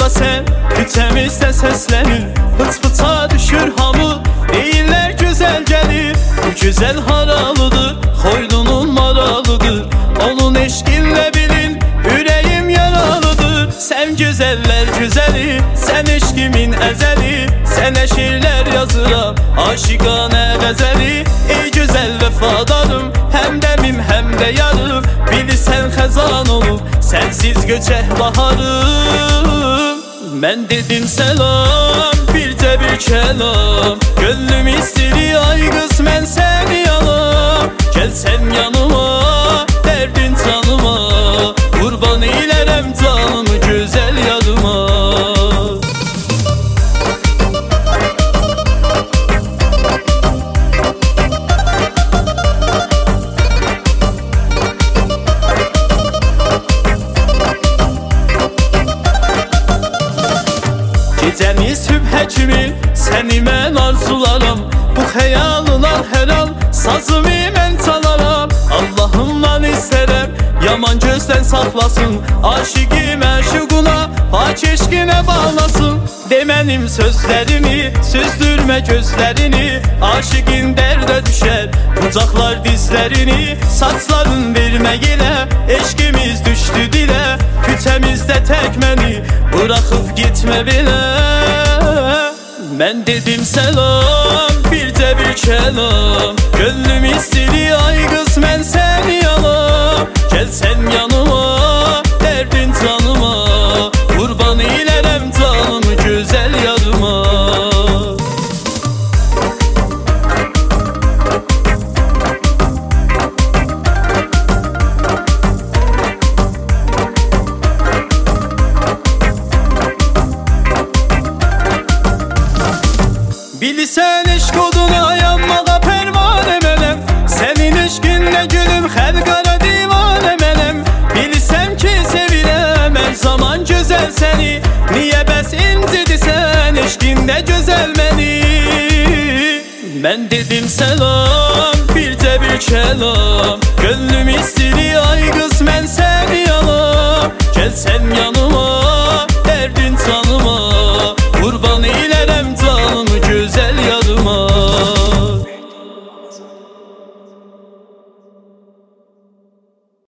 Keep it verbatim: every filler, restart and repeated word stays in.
da sen küçemizde seslenir. Pıç pıça düşür hamı, deyirler güzel gelir. Bu güzel haralıdır, koynunun maralıdır. Onun eşkinle bilin, yüreğim yaralıdır. Sen güzeller güzeli, sen eşkimin ezeli. Sənə şiirlər yazıram, aşiqanə qəzəli. Ey güzel vefadarım, həm dəmim həm də yarım. Bilirsən xəzan olub, sənsiz göçək baharım. Mən dedim selam, bircə bir kəlam. Gönlüm istiri ay qız, mən səni yalam. Gəl sən yanıma, dərdin canıma. Qurban eylərəm canımı gözəl yadıma. Gecəmi sübhə kimi səni mən arzularam. Bu xəyallar hər an sazımı mən çalaram. Allahımdan istərəm, yaman gözdən saxlasın. Aşiqi məşuquna, pak eşqinə bağlasın. De mənim sözlərimi, süzdürmə gözlərini. Aşiqin dərdə düşər, qucaqlar dizlərini. Saçların vermə elə, eşqimiz düşdü dilə. Küçəmizdə tək məni bıraxıb getmə belə. Mən dedim selam, bircə bir kəlam. Gönlüm istiri ay qız, mən səni yalam. Gəl sən yanıma, dərdin canıma. Qurban eylərəm canımı gözəl yadıma. Bilirsən eşq oduna yanmağa pərvanə mənəm. Sənin eşqinlə gülüm xəlqara divanə mənəm. Bilirsən ki sevirəm hər zaman gözəl səni. Niyə bəs incidirsən eşqində gözəl məni? Mən dedim selam, bircə bir kəlam. Gönlüm istiri ay qız, mən səni yalam. Gəl sən yanıma,